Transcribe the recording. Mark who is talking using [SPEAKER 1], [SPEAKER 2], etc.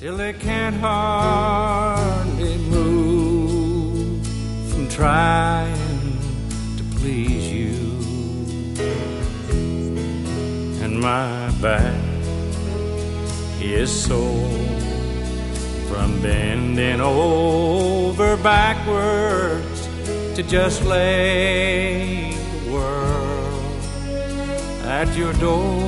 [SPEAKER 1] till they can't hardly move from trying to please you. And my back is sore from bending over backwards to just lay the world at your door.